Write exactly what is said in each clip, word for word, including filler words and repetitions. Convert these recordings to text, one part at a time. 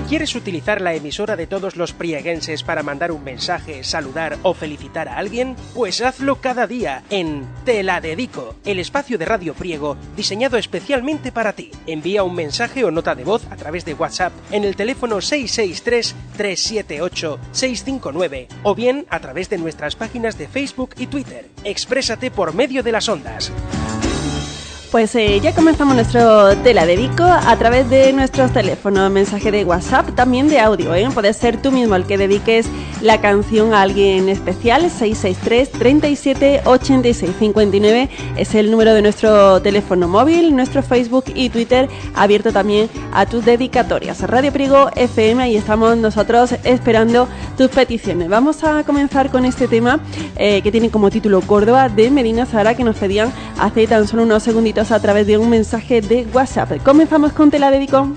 ¿Quieres utilizar la emisora de todos los prieguenses para mandar un mensaje, saludar o felicitar a alguien? Pues hazlo cada día en Te la Dedico, el espacio de Radio Priego diseñado especialmente para ti. Envía un mensaje o nota de voz a través de WhatsApp en el teléfono seis seis tres, tres siete ocho, seis cinco nueve o bien a través de nuestras páginas de Facebook y Twitter. Exprésate por medio de las ondas. Pues eh, ya comenzamos nuestro Te la Dedico a través de nuestros teléfonos, mensaje de WhatsApp, también de audio, ¿eh? Puedes ser tú mismo el que dediques la canción a alguien especial. Seis seis tres, treinta y siete, ochenta y seis, cincuenta y nueve es el número de nuestro teléfono móvil, nuestro Facebook y Twitter abierto también a tus dedicatorias. Radio Priego F M, ahí estamos nosotros esperando tus peticiones. Vamos a comenzar con este tema eh, que tiene como título Córdoba, de Medina Zahara, que nos pedían hace tan solo unos segunditos a través de un mensaje de WhatsApp. Comenzamos con Te la Dedico.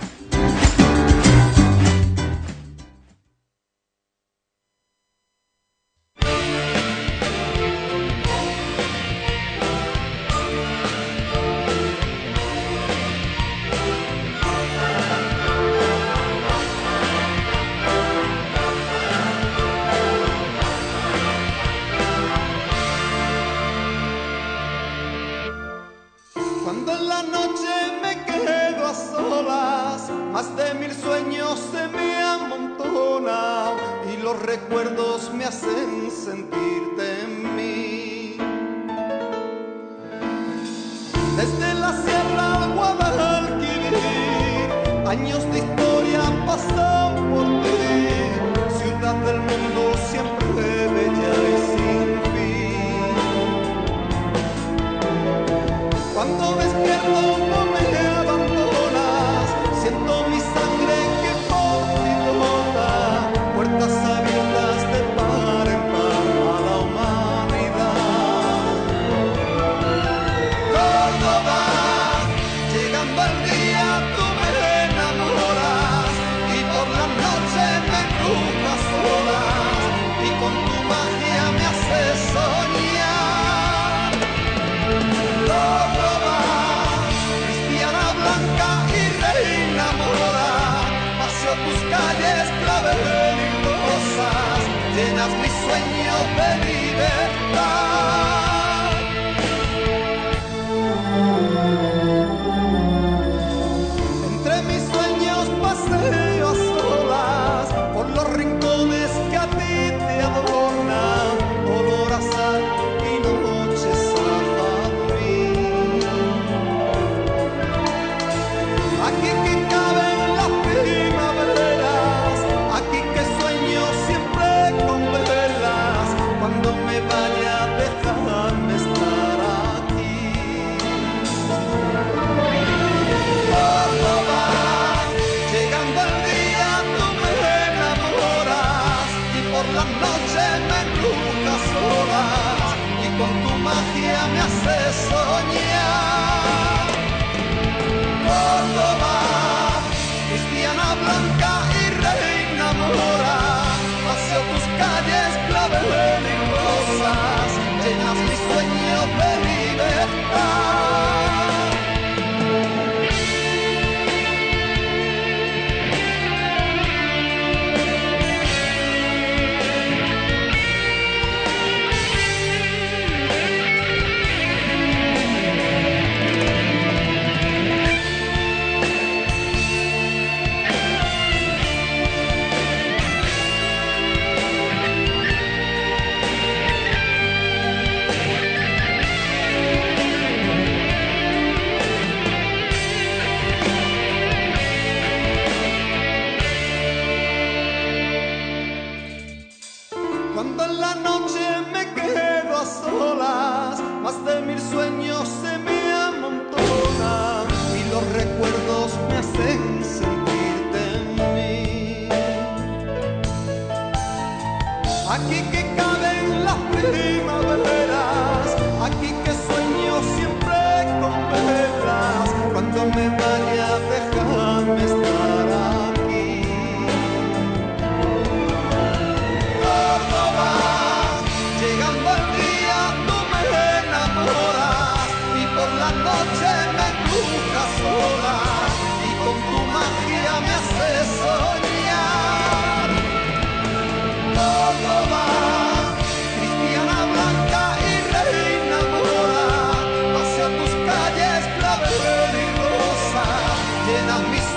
Aquí que sueño siempre con verla.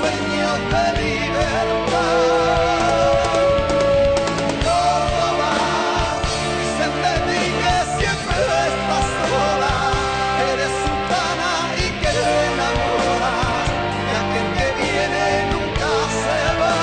sueños de libertad. Córdoba, dicen de ti que siempre estás sola, que eres sultana y que te enamoras de aquel que viene nunca se va.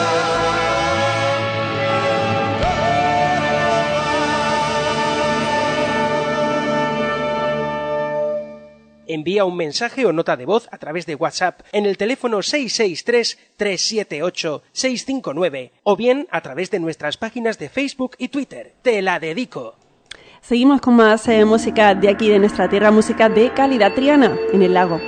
Envía un mensaje o nota de voz a través de WhatsApp en el teléfono seis seis tres, tres siete ocho, seis cinco nueve o bien a través de nuestras páginas de Facebook y Twitter. Te la dedico. Seguimos con más eh, música de aquí, de nuestra tierra, música de calidad triana, en el lago.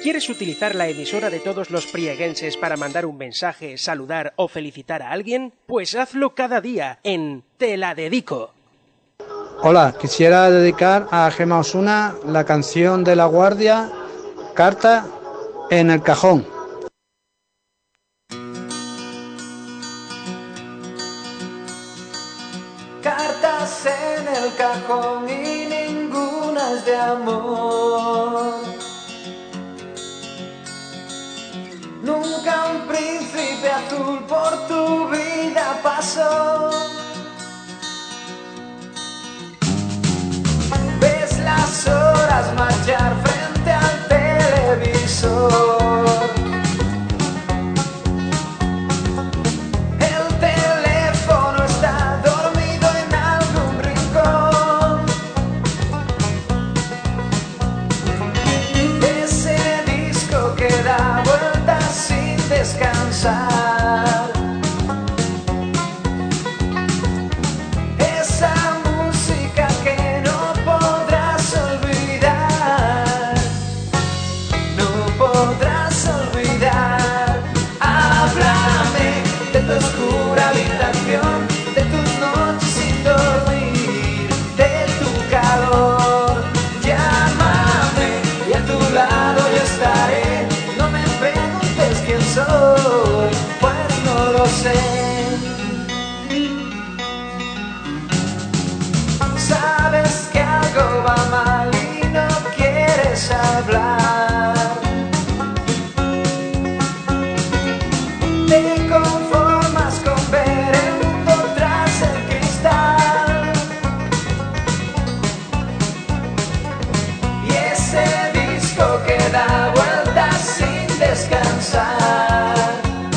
¿Quieres utilizar la emisora de todos los prieguenses para mandar un mensaje, saludar o felicitar a alguien? Pues hazlo cada día en Te la dedico. Hola, quisiera dedicar a Gemma Osuna la canción de La Guardia, Carta en el cajón. Cartas en el cajón y ninguna es de amor. Nunca un príncipe azul por tu vida pasó. Ves las horas marchar frente al televisor. El teléfono está dormido en algún rincón. Ese disco que da vueltas sin descansar. Esa música que no podrás olvidar, no podrás olvidar. Háblame de tu oscura habitación, de tus noches sin dormir, de tu calor. Llámame y a tu lado yo estaré. No me preguntes quién soy, pues no lo sé. Sabes que algo va mal y no quieres hablar. Te conformas con ver el mundo tras el cristal. Y ese disco que da vueltas sin descansar.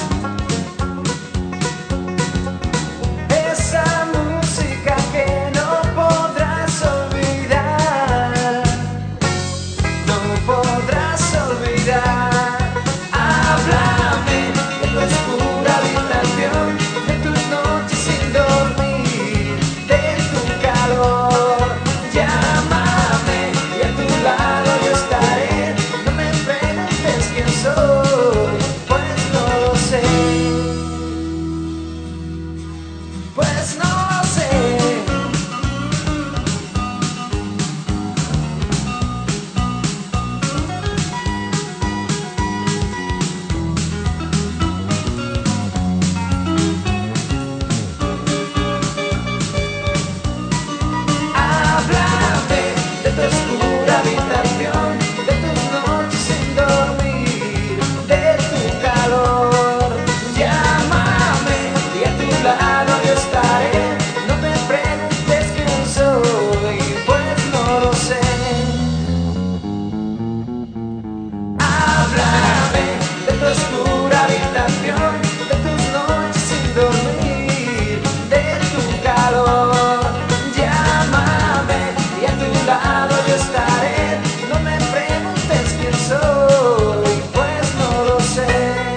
Esa música que no podrás olvidar, no podrás olvidar. Háblame de tu oscura habitación, de tus noches sin dormir, de tu calor. Llámame y a tu lado yo estaré. No me preguntes quién soy, pues no lo sé. Pues no lo sé. Háblame de tu oscura habitación, de tus noches sin dormir, de tu calor. Llámame y a tu lado yo estaré. No me preguntes quién soy, pues no lo sé. Háblame de tu oscura habitación, de tus noches sin dormir, de tu calor. Llámame y a tu lado yo estaré. No me preguntes quién soy, pues no lo sé.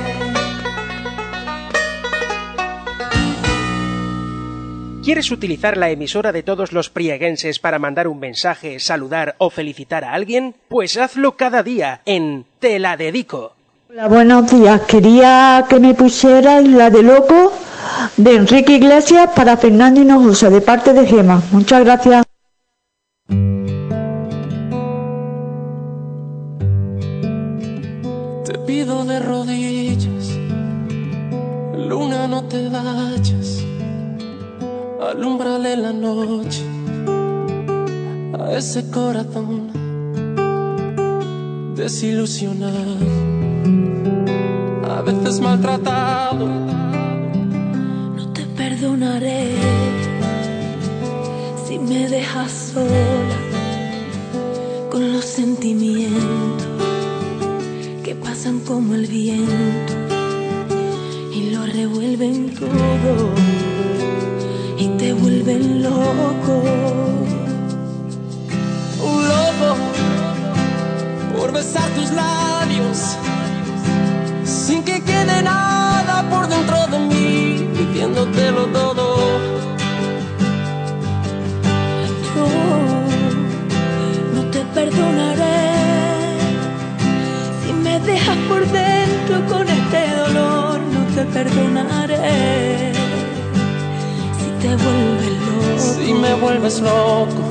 ¿Quieres utilizar la emisora de todos los prieguenses para mandar un mensaje, saludar o felicitar a alguien? Pues hazlo cada día en Te la dedico. Hola, buenos días. Quería que me pusierais la de Loco de Enrique Iglesias para Fernando Hinojosa, de parte de Gema. Muchas gracias. Te pido de rodillas, luna, no te vayas, alúmbrale la noche a ese corazón desilusionado, a veces maltratado. No te perdonaré si me dejas sola con los sentimientos que pasan como el viento y lo revuelven todo y te vuelven loco. Un loco por besar tus labios sin que quede nada por dentro de mí, pidiéndotelo todo. Yo no te perdonaré si me perdonaré si te vuelves loco. Si me vuelves loco.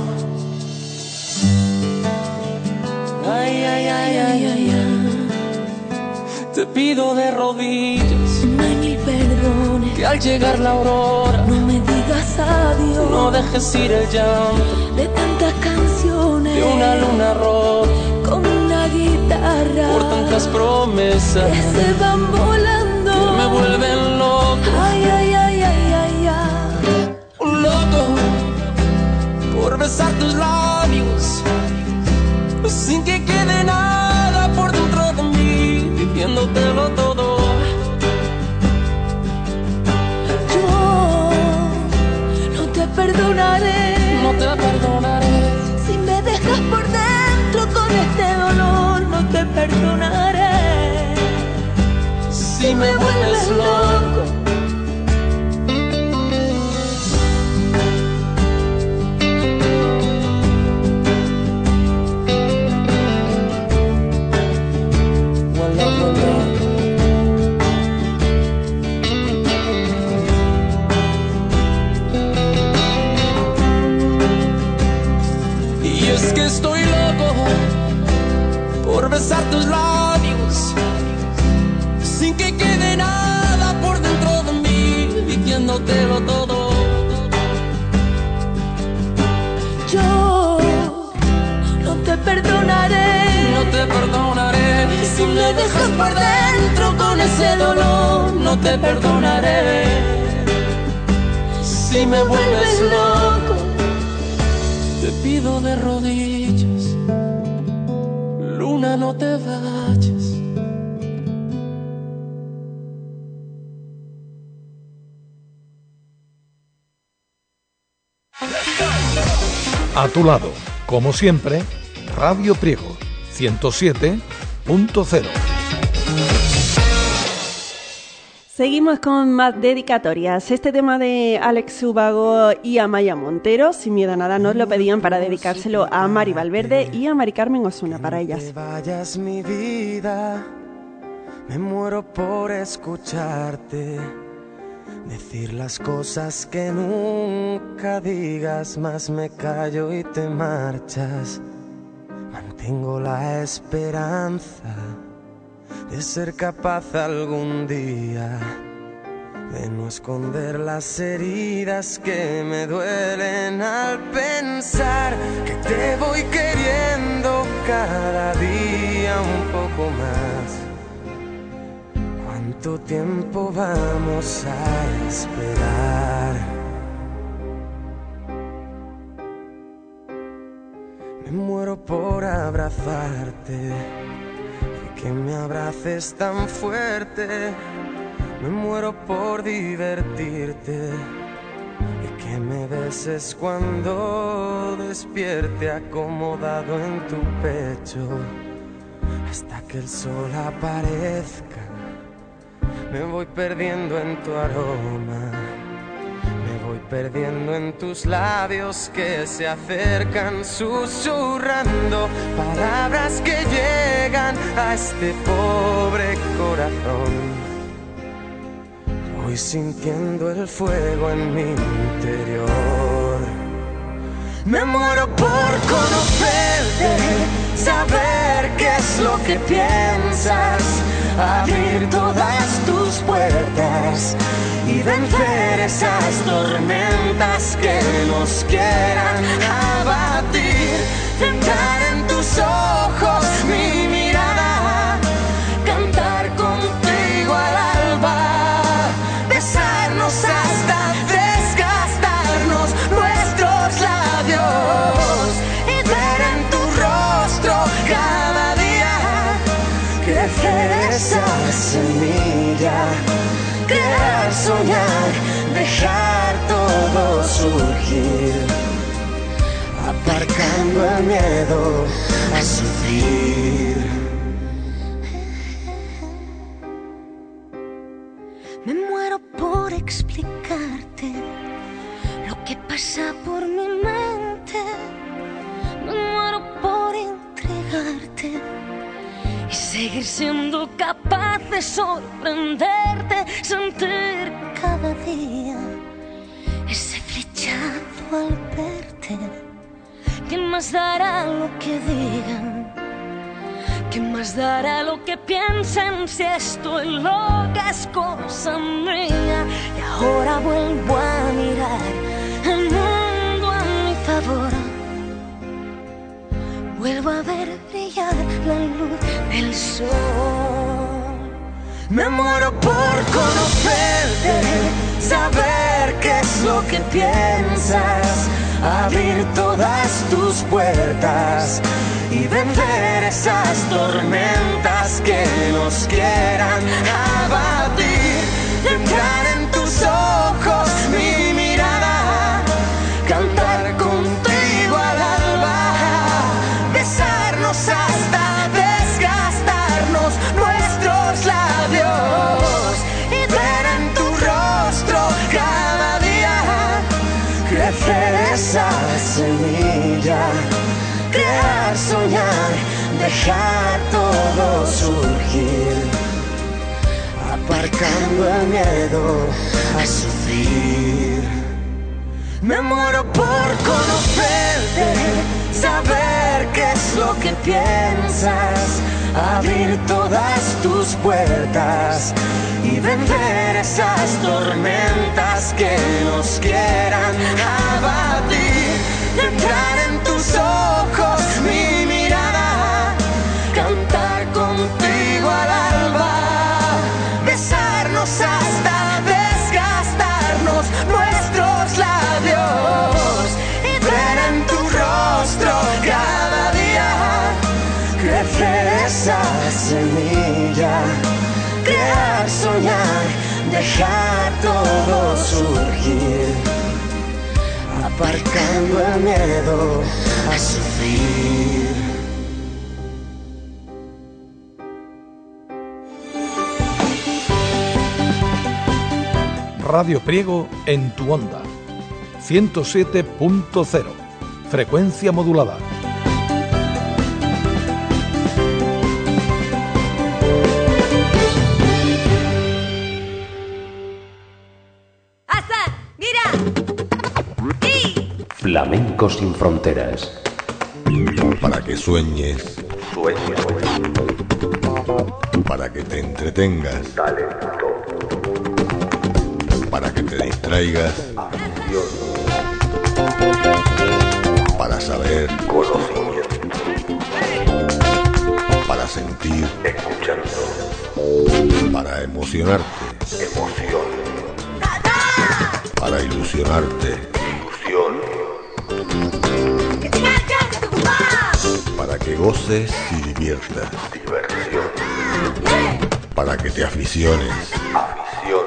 Ay, ay, ay, ay, ay, ay. Te pido de rodillas, no hay mil perdones, que al llegar la aurora no me digas adiós. No dejes ir el llanto de tantas canciones, de una luna rota con una guitarra, por tantas promesas que se van volando, que me vuelven loco. Ay, ay, ay, ay, ay, ay. Un loco por besar tus labios sin que quede nada por dentro de mí, diciéndotelo todo. Yo no te perdonaré, no te perdonaré. Si me dejas por dentro con este dolor, no te perdonaré. Si me vuelves loco. Y es que estoy loco por besar tus labios sin que quede nada por dentro de mí, diciéndotelo todo. Yo no te perdonaré, no te perdonaré. Si me dejas por dentro con ese dolor, no te perdonaré. Si me vuelves loco, te pido de rodillas, luna, no te vayas. A tu lado, como siempre, Radio Priego, ciento siete punto cero. Seguimos con más dedicatorias. Este tema de Alex Ubago y Amaya Montero, Sin miedo a nada, nos lo pedían para dedicárselo a Mari Valverde y a Mari Carmen Osuna, para ellas. No te vayas, mi vida, me muero por escucharte decir las cosas que nunca digas, más me callo y te marchas. Mantengo la esperanza de ser capaz algún día de no esconder las heridas que me duelen al pensar que te voy queriendo cada día un poco más. ¿Cuánto tiempo vamos a esperar? Me muero por abrazarte y que me abraces tan fuerte. Me muero por divertirte y que me beses cuando despierte acomodado en tu pecho hasta que el sol aparezca. Me voy perdiendo en tu aroma, me voy perdiendo en tus labios que se acercan susurrando palabras que llegan a este pobre corazón. Voy sintiendo el fuego en mi interior. Me muero por conocerte, saber qué es lo que piensas, abrir todas tus puertas y vencer esas tormentas que nos quieran abatir. Entrar en tus ojos mi mirada, cantar contigo al alba, besarnos hasta desgastarnos nuestros labios y ver en tu rostro cada día crecer esa semilla, crear, soñar, dejar todo surgir, aparcando el miedo a sufrir. Me muero por explicarte lo que pasa por mi mente. Me muero por entregarte y seguir siendo capaz de sorprenderte, sentir cada día ese flechazo al verte. ¿Quién más dará lo que digan? ¿Quién más dará lo que piensen si estoy loca es cosa mía? Y ahora vuelvo a mirar el mundo a mi favor. Vuelvo a ver brillar la luz del sol. Me muero por conocerte, saber qué es lo que piensas, abrir todas tus puertas y vencer esas tormentas que nos quieran abatir. Entrar en tus ojos mi mirada, cantar contigo al alba, besarnos hasta desgastarnos nuestros labios y ver en tu rostro cada día crecer esa semilla, crear, soñar, dejar todo surgir, aparcando el miedo a sufrir. Me muero por conocerte, saber qué es lo que piensas, abrir todas tus puertas y vencer esas tormentas que nos quieran abatir. Entrar en tus ojos mi mirada, cantar contigo al alba, besarnos hasta desgastarnos nuestros labios y ver en tu rostro cada día crecer esa semilla, crear, soñar, dejar todo surgir, aparcando el miedo a sufrir. Radio Priego en tu onda. ciento siete punto cero. Frecuencia modulada. ¡Asa! ¡Mira! ¡Y! Flamenco sin fronteras. Para que sueñes. Sueña. Para que te entretengas. Talento. Para que te distraigas. Afición. Para saber. Conocimiento. Para sentir. Escuchando. Para emocionarte. Emoción. Para ilusionarte. Ilusión. Para que goces y diviertas. Diversión. Para que te aficiones. Afición.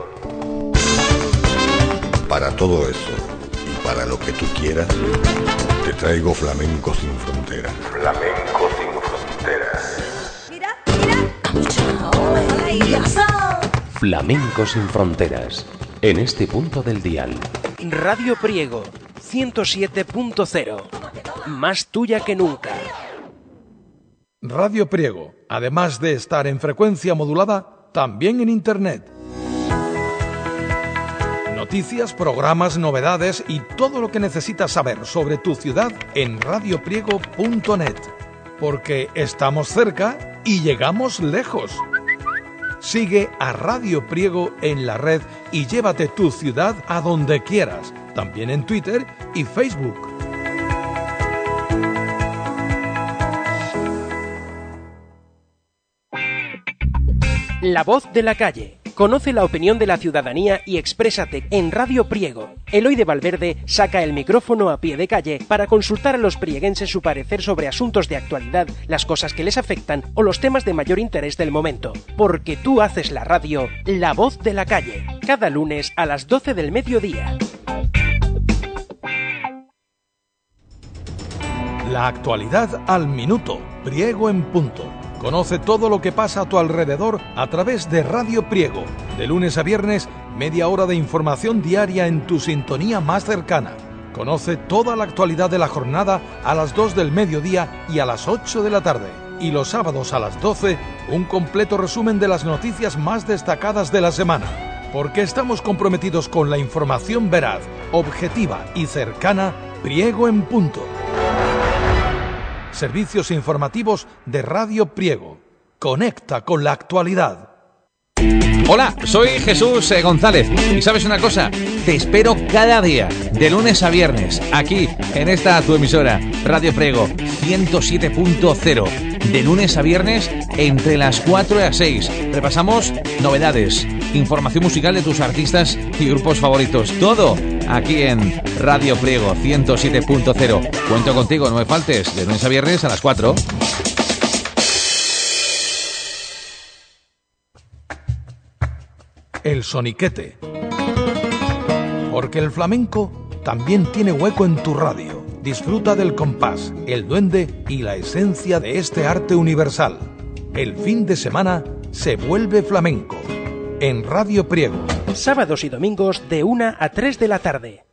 Para todo eso y para lo que tú quieras, te traigo Flamenco sin fronteras. Flamenco sin fronteras. Mira, mira. Flamenco sin fronteras. En este punto del dial. Radio Priego, ciento siete punto cero. Más tuya que nunca. Radio Priego, además de estar en frecuencia modulada, también en Internet. Noticias, programas, novedades y todo lo que necesitas saber sobre tu ciudad en radio priego punto net. Porque estamos cerca y llegamos lejos. Sigue a Radio Priego en la red y llévate tu ciudad a donde quieras, también en Twitter y Facebook. La voz de la calle. Conoce la opinión de la ciudadanía y exprésate en Radio Priego. Eloy de Valverde saca el micrófono a pie de calle para consultar a los prieguenses su parecer sobre asuntos de actualidad, las cosas que les afectan o los temas de mayor interés del momento. Porque tú haces la radio, La Voz de la Calle, cada lunes a las doce del mediodía. La actualidad al minuto. Priego en punto. Conoce todo lo que pasa a tu alrededor a través de Radio Priego. De lunes a viernes, media hora de información diaria en tu sintonía más cercana. Conoce toda la actualidad de la jornada a las dos del mediodía y a las ocho de la tarde. Y los sábados a las doce, un completo resumen de las noticias más destacadas de la semana. Porque estamos comprometidos con la información veraz, objetiva y cercana. Priego en punto. Servicios informativos de Radio Priego. Conecta con la actualidad. Hola, soy Jesús eh, González. Y ¿sabes una cosa? Te espero cada día, de lunes a viernes, aquí, en esta tu emisora, Radio Priego ciento siete punto cero. De lunes a viernes, entre las cuatro y las seis. Repasamos novedades, información musical de tus artistas y grupos favoritos. Todo aquí en Radio Priego ciento siete punto cero. Cuento contigo, no me faltes, de lunes a viernes a las cuatro. El soniquete. Porque el flamenco también tiene hueco en tu radio. Disfruta del compás, el duende y la esencia de este arte universal. El fin de semana se vuelve flamenco. En Radio Priego. Sábados y domingos de una a tres de la tarde.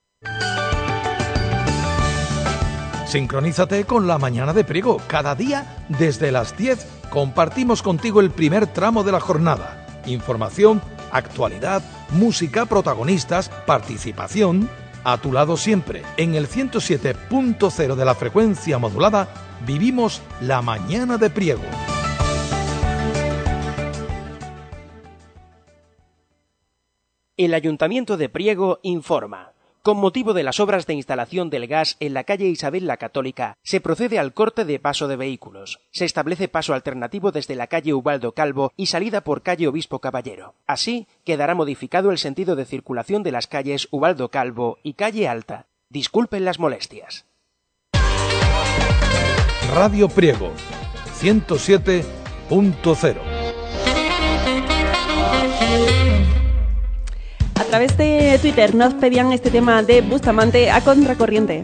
Sincronízate con la mañana de Priego. Cada día, desde las diez, compartimos contigo el primer tramo de la jornada. Información, actualidad, música, protagonistas, participación. A tu lado siempre, en el ciento siete punto cero de la frecuencia modulada, vivimos la mañana de Priego. El Ayuntamiento de Priego informa. Con motivo de las obras de instalación del gas en la calle Isabel la Católica, se procede al corte de paso de vehículos. Se establece paso alternativo desde la calle Ubaldo Calvo y salida por calle Obispo Caballero. Así, quedará modificado el sentido de circulación de las calles Ubaldo Calvo y calle Alta. Disculpen las molestias. Radio Priego, ciento siete punto cero. A través de Twitter nos pedían este tema de Bustamante a contracorriente.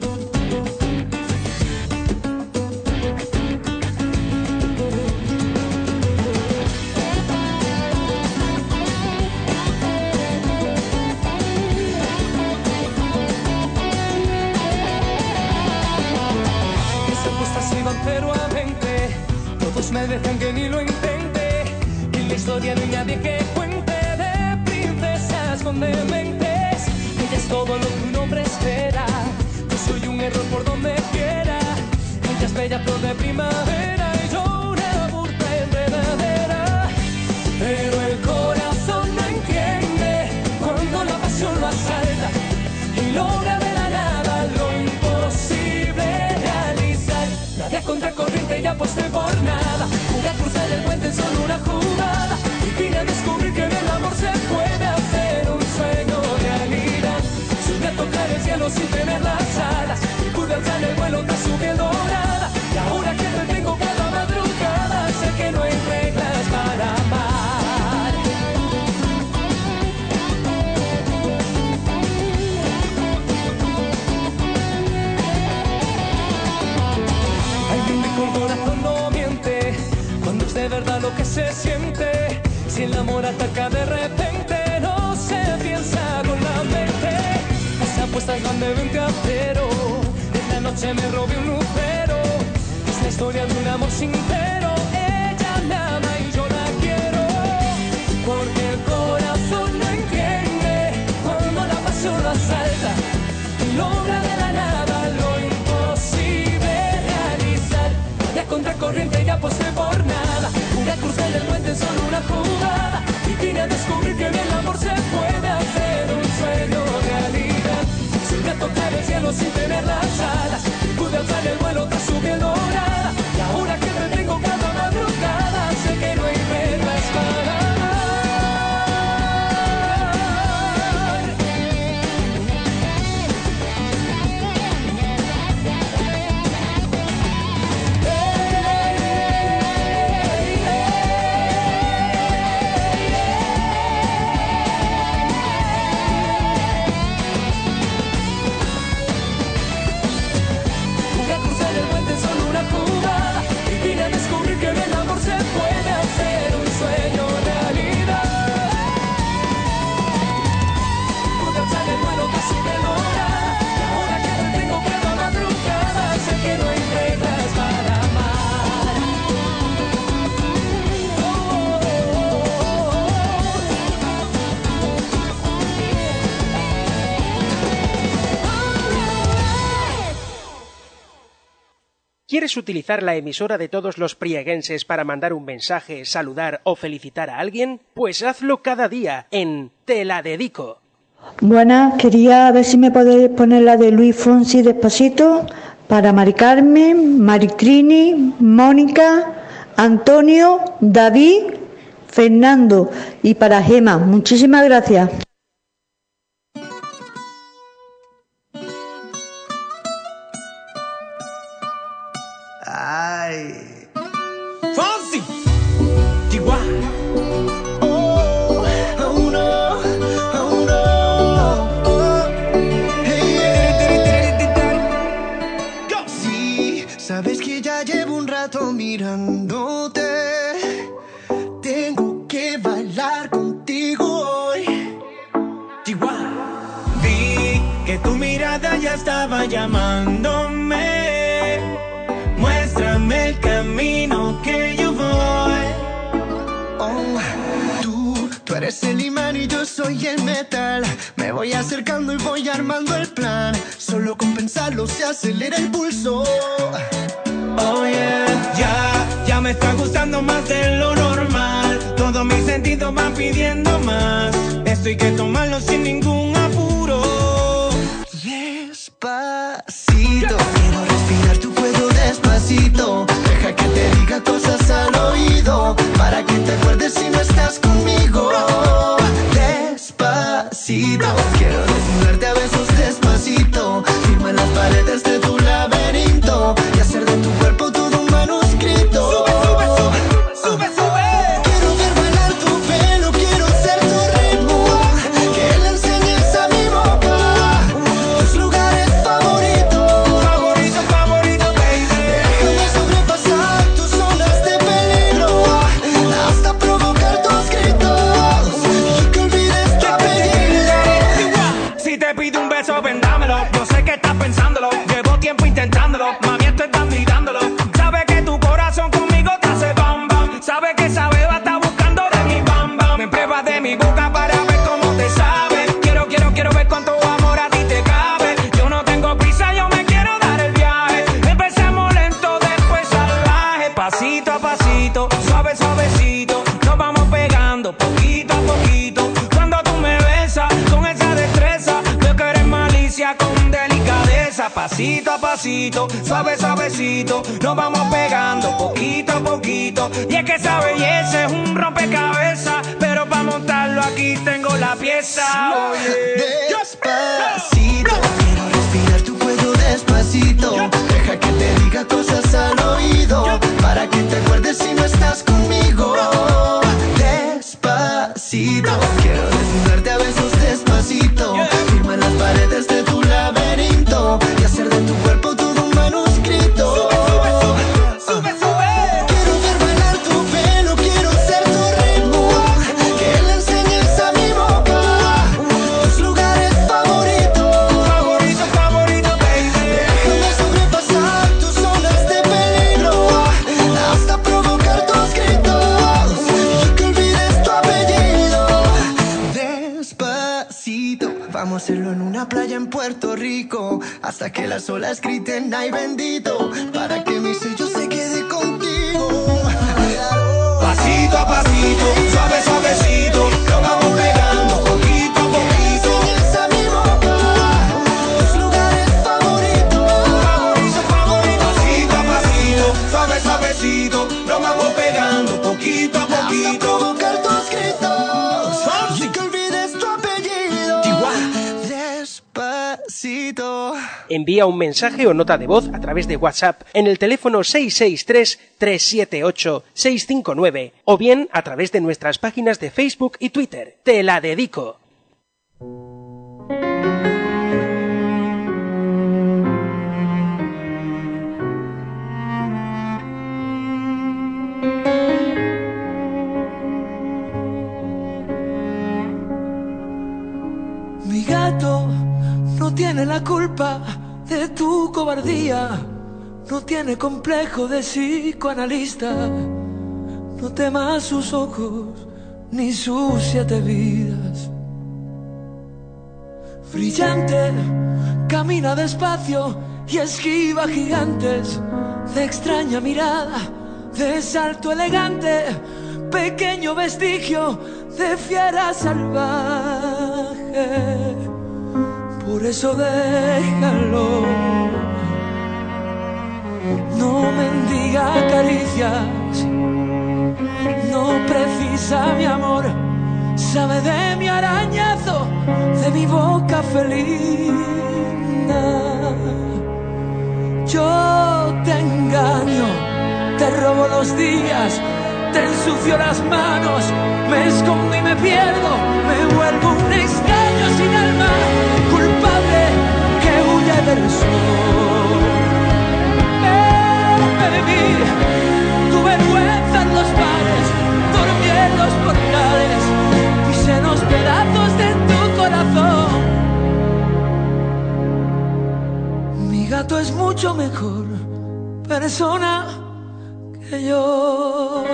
Mis apuestas iban pero a veinte. Todos me decían que ni lo intente. Y en la historia no hay nadie que cuente de princesas con dementes. Ella es todo lo que un hombre espera. Yo soy un error por donde quiera. Ella es bella flor de primavera y yo una burla enredadera. Pero el corazón no entiende cuando la pasión lo asalta y logra de la nada lo imposible realizar. Nadie a contracorriente y aposté por nada. Jugué a cruzar el puente en solo una jugada y vine a descubrir que en el amor se puede hacer un sueño realidad. Subí a tocar el cielo sin tener las alas y pude alzar el vuelo tras su piel dorada. Y ahora que te tengo cada madrugada, sé que no hay reglas para amar. Alguien de con corazón no miente cuando es de verdad lo que se siente. Si el amor ataca de repente, no se piensa con la mente. Las apuestas van de veinte a cero. En la noche me robé un lucero. Es la historia de un amor sincero. Ella me ama y yo la quiero. Porque el corazón no entiende cuando la pasión lo asalta y logra de la nada lo imposible realizar. De a contracorriente ya aposté por nada. Jugué a cruzar el puente en solo una jugada y vine a descubrir que en el amor se puede hacer un sueño realidad. Subí a tocar el cielo sin tener las alas y pude alzar el vuelo tras su piel dorada. Y ahora que te tengo cada ¿Quieres utilizar la emisora de todos los prieguenses para mandar un mensaje, saludar o felicitar a alguien? Pues hazlo cada día en Te la dedico. Buenas, quería ver si me podéis poner la de Luis Fonsi Despacito para Mari Carmen, Maricrini, Mónica, Antonio, David, Fernando y para Gema. Muchísimas gracias. Ay, Fonsi, Chihuahua. Oh, oh no, oh no. Oh. Hey, yeah. Sí, sabes que ya llevo un rato mirándote. Tengo que bailar contigo hoy. Chihuahua. Vi que tu mirada ya estaba llamándome. Muéstrame el camino que yo voy. Oh, tú, tú eres el imán y yo soy el metal. Me voy acercando y voy armando el plan. Solo con pensarlo se acelera el pulso. Oh yeah, ya, ya me está gustando más de lo normal. Todos mis sentidos van pidiendo más. Esto hay que tomarlo sin ningún apuro. Despacito, quiero respirar tu cuello despacito. Deja que te diga cosas al oído, para que te acuerdes si no estás conmigo. Despacito, quiero desnudarte a besos despacito. Firma las paredes de tu laberinto y hacer de tu cuerpo todo un manuscrito. Sube, sube, sube, sube, sube. Quiero ver bailar tu pelo, quiero ser tu ritmo. Que le enseñes a mi boca tus lugares favoritos. Favorito, favorito, baby. Déjame sobrepasar tus zonas de peligro hasta provocar tus gritos y que olvides tu apellido. Si te pido un beso, ven dámelo. Yo sé que estás pensándolo. Llevo tiempo intentándolo. Mami, esto estás mirándolo. Sabe que tu corazón conmigo te hace bam bam. Sabe que esa beba está buscando de mi bam bam. Me pruebas de mi boca para ver cómo te sabe. Quiero, quiero, quiero ver cuánto amor a ti te cabe. Yo no tengo prisa, yo me quiero dar el viaje. Empecemos lento, después salvaje. Pasito a pasito, suave, suavecito. Nos vamos pegando poquito a poquito. Cuando tú me besas con esa destreza, veo que eres malicia con delicadeza. Pasito a pasito, suave, suavecito. Nos vamos pegando poquito a poquito. Y es que esa belleza es un rompecabezas, pero para montarlo aquí tengo la pieza. Oye, despacito, quiero respirar tu cuello despacito. Deja que te diga cosas al oído, para que te acuerdes si no estás conmigo. Despacito, quiero desnudarte a besos despacito. Firma las paredes de tu laberinto y hacer de tu cuerpo todo un manuscrito. Sube, sube, sube, sube. Quiero ver bailar tu pelo, quiero ser tu ritmo. Que le enseñes a mi boca tus lugares favoritos. Favorito, favorito, baby. Déjame sobrepasar tus zonas de peligro hasta provocar tus gritos y que olvides tu apellido. Despacito, vamos a hacerlo en una playa en Puerto Rico, hasta que las olas griten ay bendito, para que mi sello se quede contigo. Pasito a pasito, suave, suavecito, lo vamos pegando poquito a poquito. Enseñas a mi boca tus lugares favoritos. Favorito, favorito. Pasito a pasito, suave, suavecito, lo vamos pegando poquito a poquito. Hasta provocar tus gritos y que olvides tu apellido. Despacito. Envía un mensaje o nota de voz a través de WhatsApp en el teléfono seis seis tres, tres siete ocho, seis cinco nueve o bien a través de nuestras páginas de Facebook y Twitter. Te la dedico. Mi gato no tiene la culpa de tu cobardía, no tiene complejo de psicoanalista, no temas sus ojos ni sus siete vidas. Brillante, camina despacio y esquiva gigantes, de extraña mirada, de salto elegante, pequeño vestigio de fiera salvaje. Por eso déjalo, no mendiga caricias, no precisa mi amor, sabe de mi arañazo, de mi boca felina. Yo te engaño, te robo los días, te ensucio las manos, me escondo y me pierdo, me vuelvo un extraño sin alma, culpable que huye del sol. Baby, tu vergüenza en los bares, dormí en los portales, pisé los pedazos de tu corazón. Mi gato es mucho mejor persona que yo.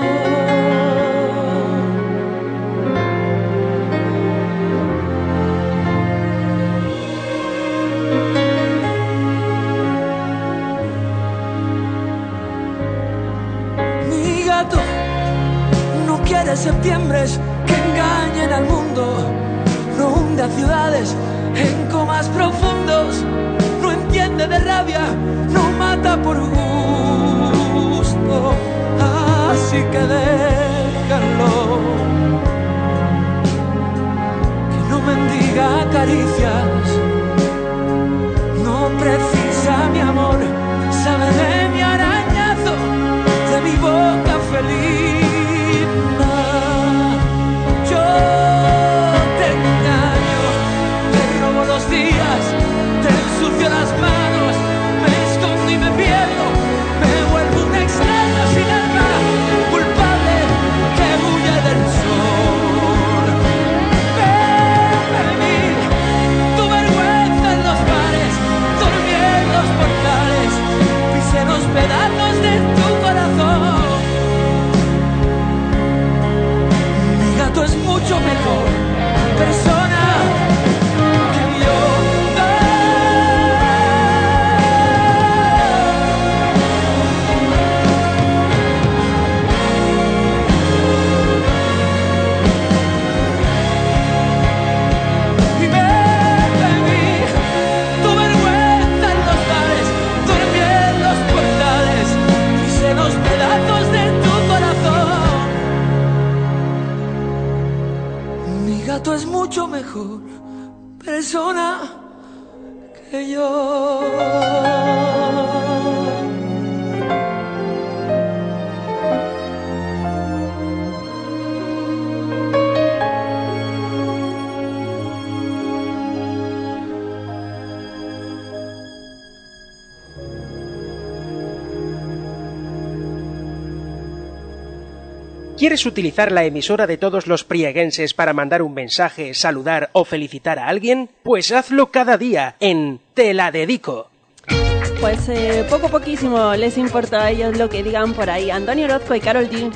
Mi gato no quiere septiembres que engañen al mundo, no hunde a ciudades en comas profundos, no entiende de rabia, no mata por gusto, así que déjalo, que no mendiga caricias, no precisa mi amor, sabe de mi arañazo, de mi boca felina. Yo te engaño, te robo los días, te ensucio las manos, me escondo y me pierdo, me vuelvo un extraño sin alma, culpable que huye del sol. Baby, tu vergüenza en los bares, dormí en los portales, pisé los pedazos de tu corazón. Mi gato es mucho mejor persona que yo. Es mucho mejor persona que yo. ¿Quieres utilizar la emisora de todos los prieguenses para mandar un mensaje, saludar o felicitar a alguien? Pues hazlo cada día en Te la dedico. Pues eh, poco poquísimo les importa a ellos lo que digan por ahí. Antonio Orozco y Karol G.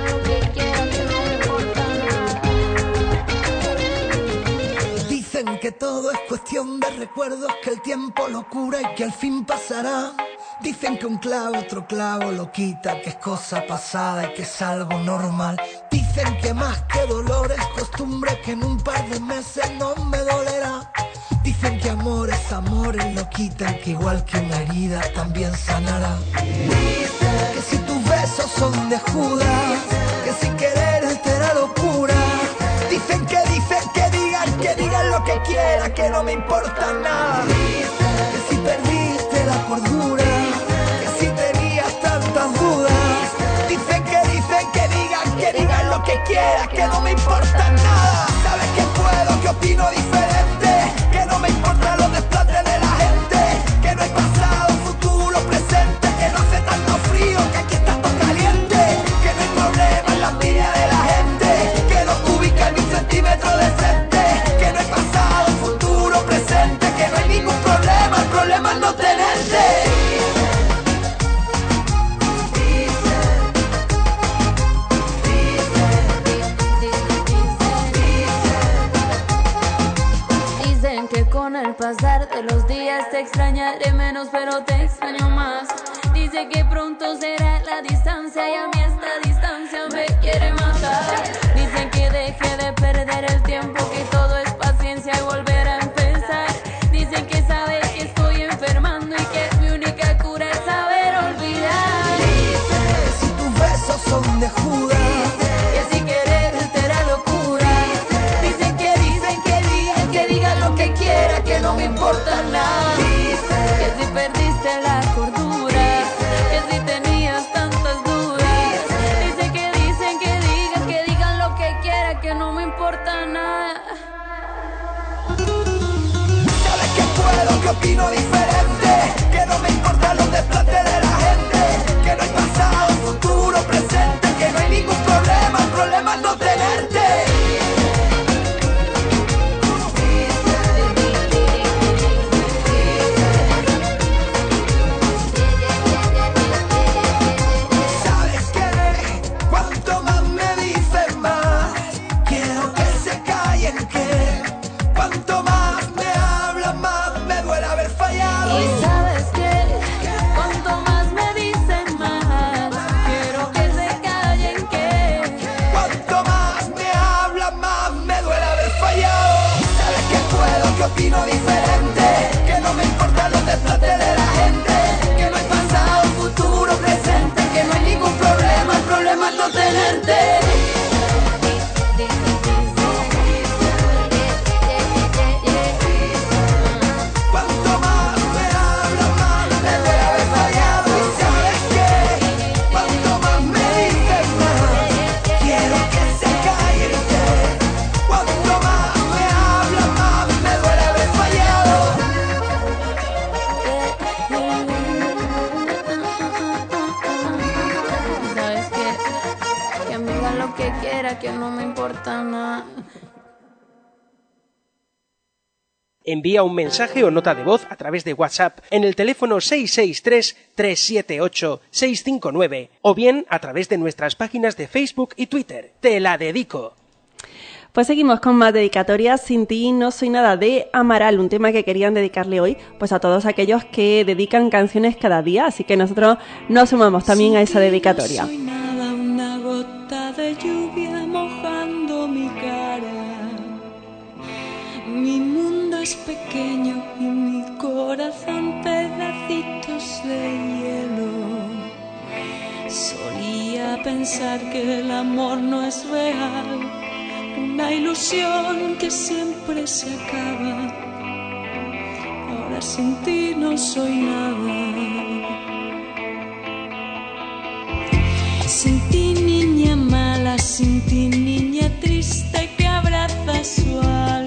Dicen que todo es cuestión de recuerdos, que el tiempo lo cura y que al fin pasará. Dicen que un clavo otro clavo lo quita, que es cosa pasada y que es algo normal. Dicen que más que dolor es costumbre, que en un par de meses no me dolerá. Dicen que amor es amor, es lo quita, que igual que una herida también sanará. Dicen que si tus besos son de Judas, que sin querer era locura. Dicen que dicen que digan, que digan lo que quieran, que no me importa nada. Dicen que si perdiste la cordura, que quiera, que no me importa nada. Sabes que puedo, que opino diferente, que no me importa los desplantes de la gente, que no hay pasado, futuro, presente, que no hace tanto frío, que aquí está todo caliente, que no hay problema en la vida de la gente, que no ubica ni un centímetro de frente, que no hay pasado, futuro, presente, que no hay ningún problema, el problema es no tenerte. Con el pasar de los días te extrañaré menos, pero te extraño más. Dice que pronto será la distancia y a mí esta distancia me quiere matar. Dicen que deje de perder el tiempo, que todo es paciencia y volver a empezar. Dicen que sabe que estoy enfermando y que mi única cura es saber olvidar. Dice, si tus besos son de Judas, que si quererte era locura. Dicen que dicen que digan, que digan lo que quiera, que no me importa nada. Que si perdiste la cordura, que si tenías tantas dudas. Dicen que dicen que digan, que digan lo que quiera, que no me importa nada. sabes que puedo, que opino diferente, que no me importan los desplantes de la gente, que no hay pasado, futuro, presente, que no hay ningún problema, el problema es no tenerte. ¿Sabes qué? Cuanto más me dicen más, quiero que se callen, que cuanto más me hablan más, me duele haber fallado. Y sabes que cuanto más me dicen más, quiero que se callen, que cuanto más me hablan más, me duele haber fallado. Sabes que puedo, que opino diferente, que no me importan los desplantes de la gente, que no hay pasado, futuro, presente, que no hay ningún problema, el problema es no tenerte. Cuanto más me hablan más, me duele haber fallado. Y sabes que cuanto más me dicen más, quiero que se callen, que cuanto más me hablan más, me duele haber fallado. sabes que, que me digan lo que quiera, que no me importa nada. Envía un mensaje o nota de voz a través de WhatsApp en el teléfono seis seis tres, tres siete ocho, seis cinco nueve o bien a través de nuestras páginas de Facebook y Twitter. Te la dedico. Pues seguimos con más dedicatorias. Sin ti no soy nada, de Amaral, un tema que querían dedicarle hoy pues a todos aquellos que dedican canciones cada día, así que nosotros nos sumamos también a esa dedicatoria. No soy nada, una gota de lluvia mojando mi cara. Mi mundo es pequeño y mi corazón pedacitos de hielo. Solía pensar que el amor no es real, una ilusión que siempre se acaba. Ahora sin ti no soy nada. Sin ti, niña mala, sin ti, niña triste que abraza su alma.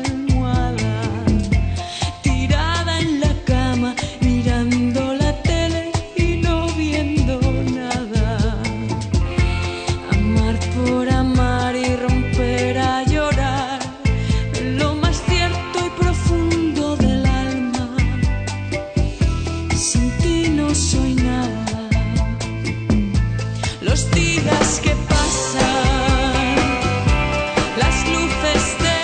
Tirada en la cama, mirando la tele y no viendo nada. Amar por amar y romper a llorar, lo más cierto y profundo del alma. Sin ti no soy nada. Los días que pasan, las luces de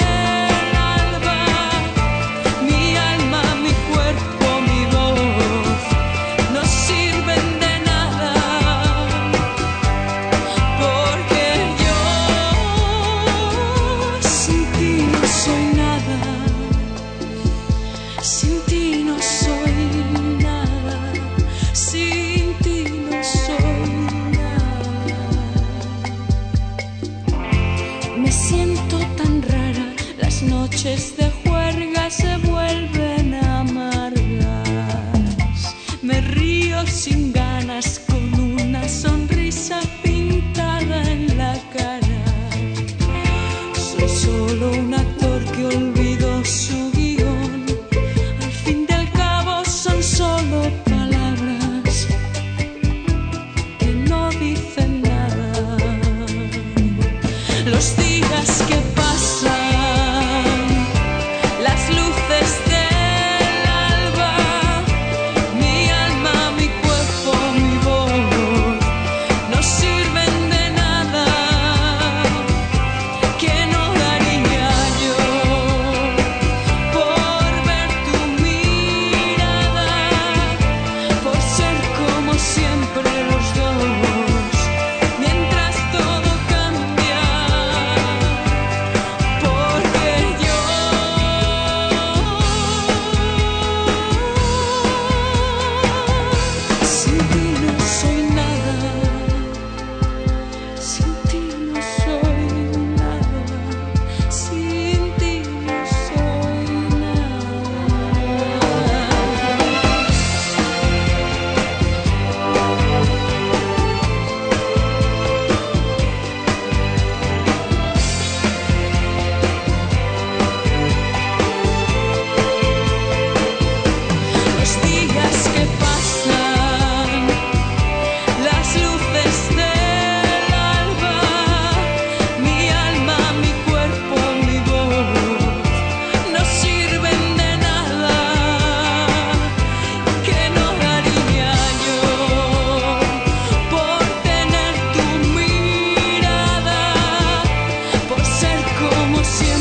noches de juerga se vuelven amargas. Me río sin ganas con una sonrisa pintada en la cara. Soy solo un actor que olvidó su guión. Al fin y al cabo son solo palabras que no dicen nada. Los días que pasan, las luces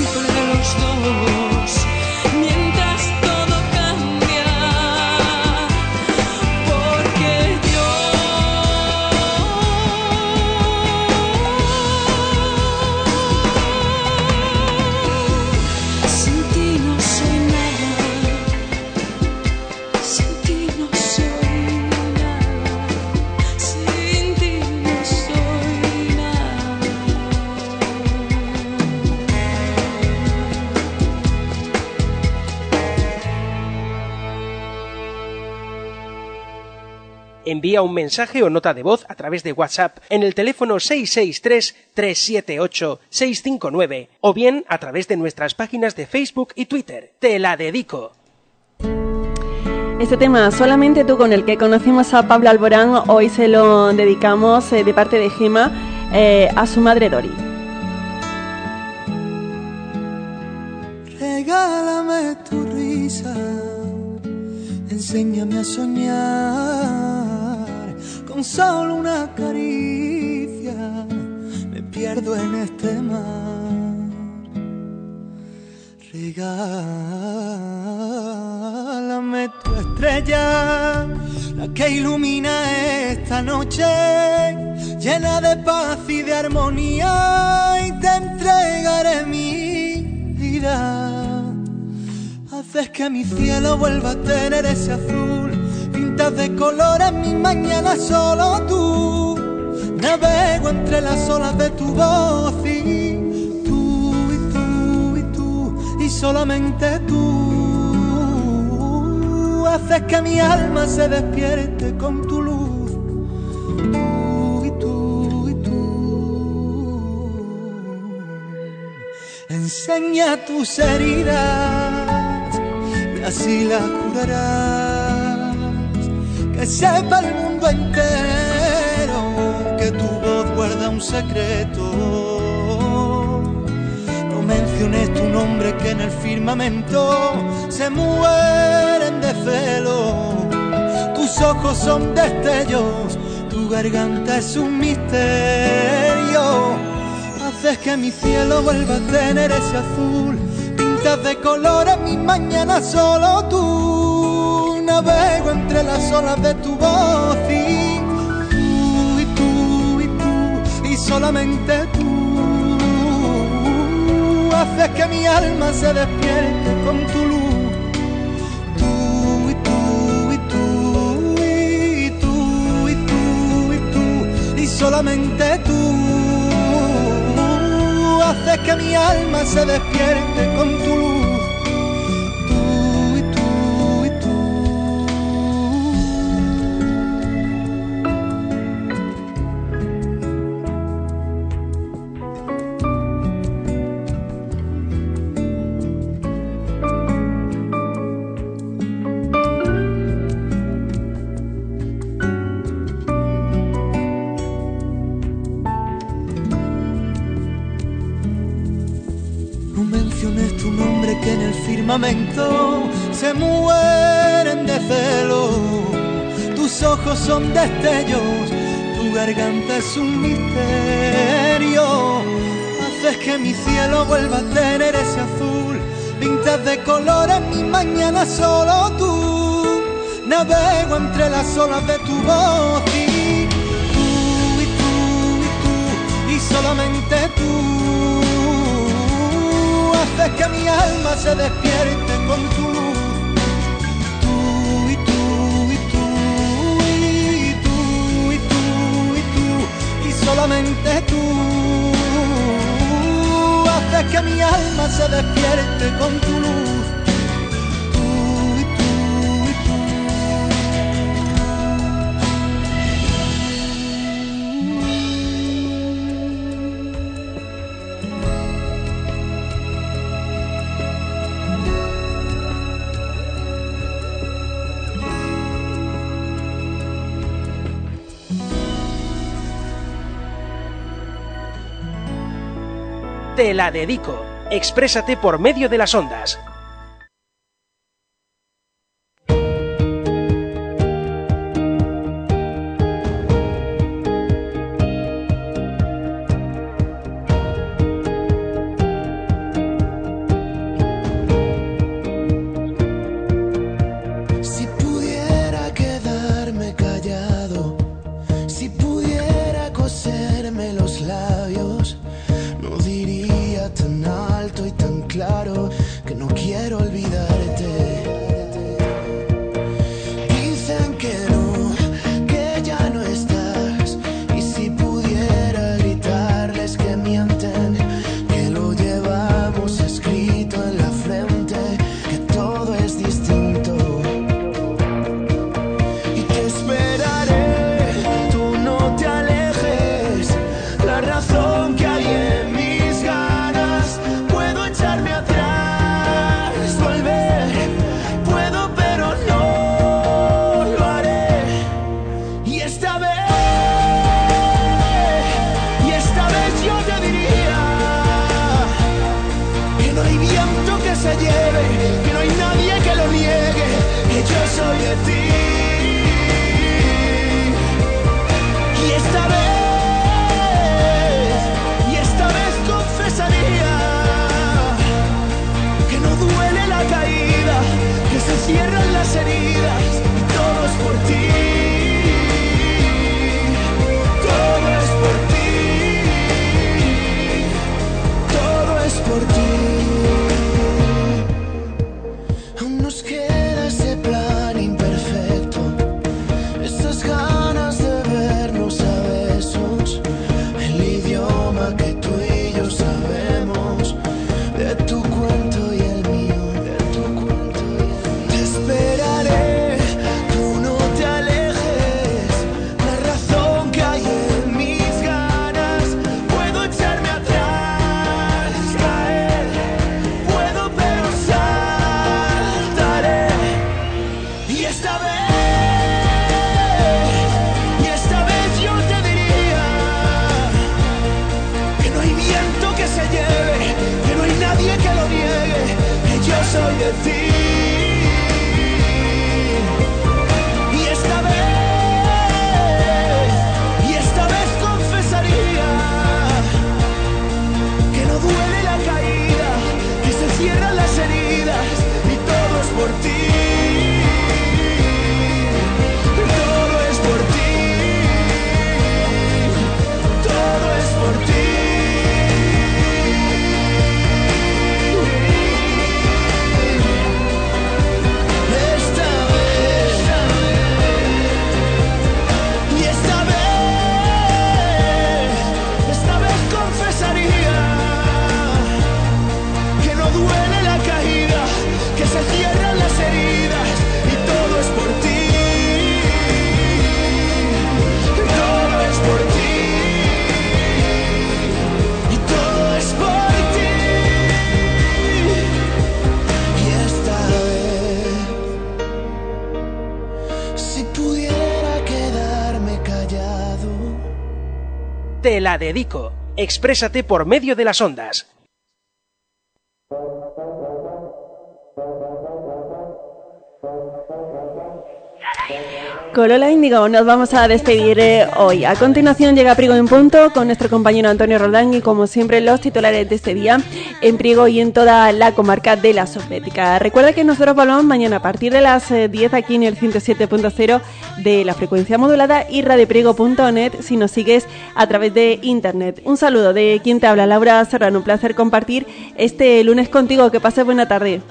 entre los dos, mientras todo cambia, porque yo sin ti no soy nada, sin ti no soy nada, sin ti no soy nada. Envía un mensaje o nota de voz a través de WhatsApp en el teléfono seis seis tres, tres siete ocho, seis cinco nueve o bien a través de nuestras páginas de Facebook y Twitter. Te la dedico. Este tema, Solamente tú, con el que conocimos a Pablo Alborán, hoy se lo dedicamos eh, de parte de Gema eh, a su madre Dori. Regálame tu risa, enséñame a soñar, con solo una caricia me pierdo en este mar. Regálame tu estrella, la que ilumina esta noche, llena de paz y de armonía, y te entregaré mi vida. Haces que mi cielo vuelva a tener ese azul, pintas de colores mis mañanas solo tú. Navego entre las olas de tu voz y tú, y tú, y tú, y solamente tú. Haces que mi alma se despierte con tu luz. Tú, y tú, y tú. Enseña tus heridas y así las curarás. Que sepa el mundo entero que tu voz guarda un secreto. No menciones tu nombre, que en el firmamento se mueren de celo. Tus ojos son destellos, tu garganta es un misterio. Haces que mi cielo vuelva a tener ese azul, pintas de colores mis mañanas solo tú. Navego entre las olas de tu voz y tú, y tú, y tú, y solamente tú. Haces que mi alma se despierte con tu luz. Tú, y tú, y tú, y tú, y tú, y tú, y solamente tú. Haces que mi alma se despierte con tu luz. Se mueren de celo, tus ojos son destellos, tu garganta es un misterio. Haces que mi cielo vuelva a tener ese azul, pintas de colores mis mañanas solo tú. Navego entre las olas de tu voz y tú, y tú, y tú, y solamente tú. Haces que mi alma se despierte con tu luz. Tú, y tú, y tú, y tú, y tú, y tú, y solamente tú. Haces que mi alma se despierte con tu luz. Tú, y tú, y tú. Te la dedico. Exprésate por medio de las ondas. claro que no quiero olvidarte. Dicen que no, que ya no estás. Y si pudiera gritarles que mienten, que lo llevamos escrito en la frente, que todo es distinto. Y te esperaré, tú no te alejes. La razón que hay en mis ganas, puedo echarme atrás, volver, puedo pero no lo haré. Y esta vez, y esta vez yo te diría que no hay viento que se lleve, que no hay nadie que lo niegue, que yo soy de ti. Y esta vez, y esta vez confesaría que no duele la caída, que se cierran las heridas y todo es por ti. Todo es por ti. Todo es por ti. Aún nos queda ese plan imperfecto, esas ganas de vernos a besos, el idioma que tú y yo sabemos, de tu cuento y el mío, de tu cuento y el mío. Te esperaré, tú no te alejes. La razón que hay en mis ganas, puedo echarme atrás, caer, puedo pero saltaré. Y esta vez, y esta vez yo te diría que no hay viento que se lleve, que no hay nadie que lo niegue, que yo soy de ti. Y esta vez, y esta vez confesaría que no duele la caída, que se cierran las heridas y todo es por ti. Todo es por ti. Todo es por ti. Esta vez, y esta vez, esta vez confesaría que no duele la caída, que se cierran las heridas y todo es por ti. Todo es por ti. Y todo es por ti. Y esta vez, si pudiera quedarme callado. Te la dedico. Exprésate por medio de las ondas. Con Lola Índigo nos vamos a despedir eh, hoy. A continuación llega Priego en Punto con nuestro compañero Antonio Roldán y como siempre los titulares de este día en Priego y en toda la comarca de la Subbética. Recuerda que nosotros volvemos mañana a partir de las eh, diez aquí en el ciento siete punto cero de la frecuencia modulada y radiopriego punto net si nos sigues a través de internet. Un saludo de quien te habla, Laura Serrano. Un placer compartir este lunes contigo. Que pases buena tarde.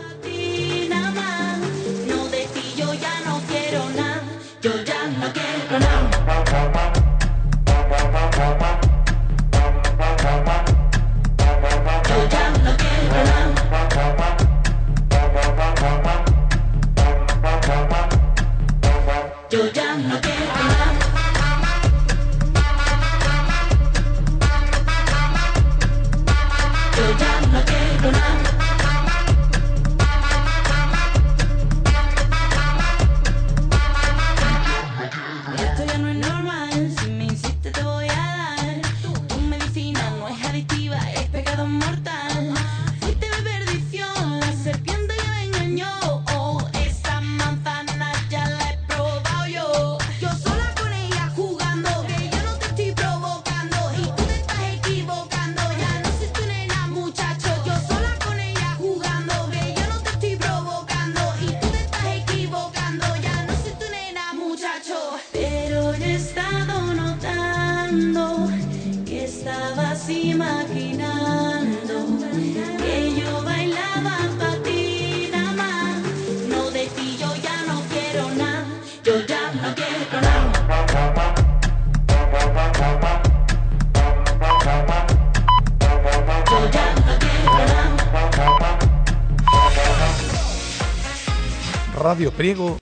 Yo ya no quiero nada. Yo ya no quiero nada. Radio Priego